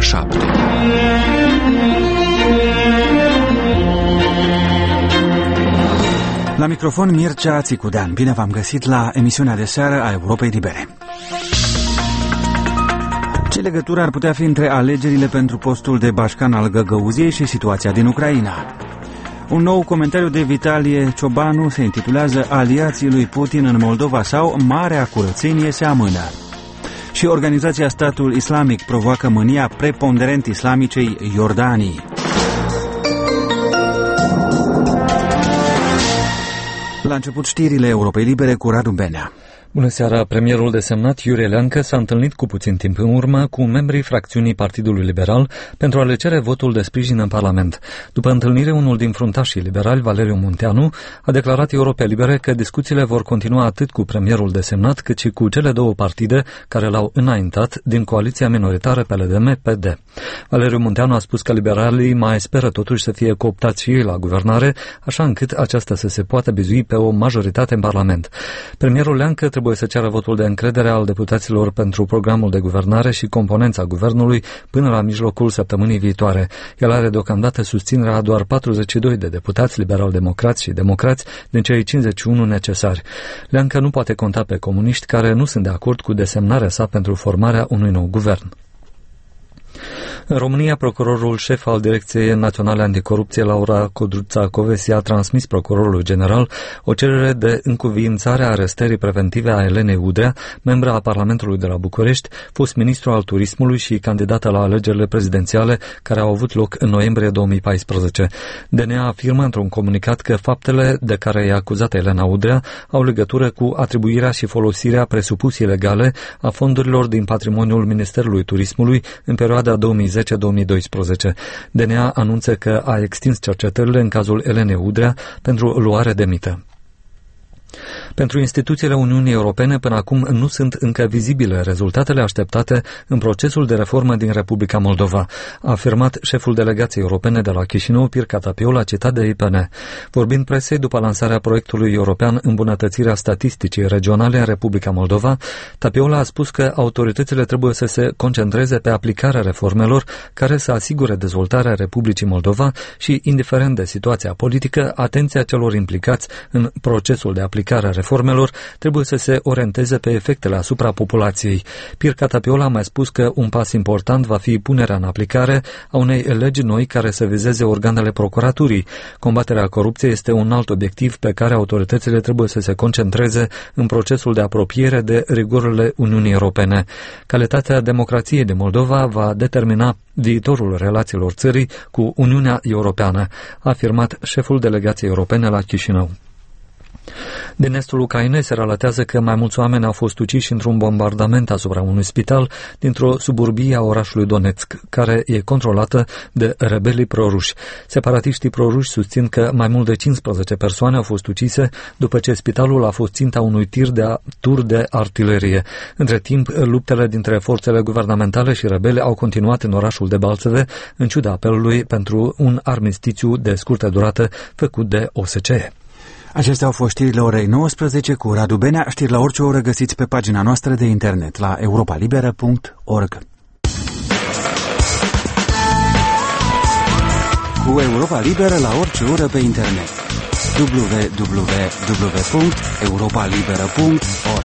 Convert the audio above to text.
7. La microfon Mircea Țicudean. Bine v-am găsit la emisiunea de seară a Europei Libere. Ce legătură ar putea fi între alegerile pentru postul de bașcan al Găgăuziei și situația din Ucraina? Un nou comentariu de Vitalie Ciobanu se intitulează Aliații lui Putin în Moldova sau Marea Curățenie se amână. Și Organizația Statul Islamic provoacă mânia preponderent islamicei Iordanii. La început știrile Europei Libere cu Radu Benea. Bună seara! Premierul desemnat Iurie Leancă s-a întâlnit cu puțin timp în urmă cu membrii fracțiunii Partidului Liberal pentru a le cere votul de sprijin în Parlament. După întâlnire, unul din fruntașii liberali, Valeriu Munteanu, a declarat Europei Libere că discuțiile vor continua atât cu premierul desemnat cât și cu cele două partide care l-au înaintat din coaliția minoritară PLDM-PD. Valeriu Munteanu a spus că liberalii mai speră totuși să fie cooptați și ei la guvernare, așa încât aceasta să se poată bizui pe o majoritate în Parlament. Premierul Leancă trebuie să ceară votul de încredere al deputaților pentru programul de guvernare și componența guvernului până la mijlocul săptămânii viitoare. El are deocamdată susținerea a doar 42 de deputați liberal-democrați și democrați din cei 51 necesari. Leancă nu poate conta pe comuniști care nu sunt de acord cu desemnarea sa pentru formarea unui nou guvern. În România, procurorul șef al Direcției Naționale Anticorupție, Laura Codruța-Covesi, a transmis procurorului general o cerere de încuviințare a arestării preventive a Elenei Udrea, membra a Parlamentului de la București, fost ministru al turismului și candidată la alegerile prezidențiale care au avut loc în noiembrie 2014. DNA afirmă într-un comunicat că faptele de care e acuzată Elena Udrea au legătură cu atribuirea și folosirea presupus ilegale a fondurilor din patrimoniul Ministerului Turismului în perioada 2010-2012. DNA anunță că a extins cercetările în cazul Elenei Udrea pentru luare de mită. Pentru instituțiile Uniunii Europene, până acum nu sunt încă vizibile rezultatele așteptate în procesul de reformă din Republica Moldova, a afirmat șeful delegației europene de la Chișinău, Pirca Tapiola, citat de IPN. Vorbind presei după lansarea proiectului european Îmbunătățirea statisticii regionale în Republica Moldova, Tapiola a spus că autoritățile trebuie să se concentreze pe aplicarea reformelor care să asigure dezvoltarea Republicii Moldova și, indiferent de situația politică, atenția celor implicați în procesul de aplicare a reformelor trebuie să se orienteze pe efectele asupra populației. Pirca Tapiola a mai spus că un pas important va fi punerea în aplicare a unei legi noi care să vizeze organele procuraturii. Combaterea corupției este un alt obiectiv pe care autoritățile trebuie să se concentreze în procesul de apropiere de rigorile Uniunii Europene. Calitatea democrației din Moldova va determina viitorul relațiilor țării cu Uniunea Europeană, a afirmat șeful delegației europene la Chișinău. Din estul Ucrainei se relatează că mai mulți oameni au fost uciși într-un bombardament asupra unui spital dintr-o suburbie a orașului Donetsk, care e controlată de rebelii proruși. Separatiștii proruși susțin că mai mult de 15 persoane au fost ucise după ce spitalul a fost ținta unui tur de artilerie. Între timp, luptele dintre forțele guvernamentale și rebele au continuat în orașul de Balțeve, în ciuda apelului pentru un armistițiu de scurtă durată făcut de OSCE. Acestea au fost știrile orei 19 cu Radu Benea. Știri la orice oră găsiți pe pagina noastră de internet la europalibera.org. Cu Europa Liberă la orice oră pe internet. www.europalibera.org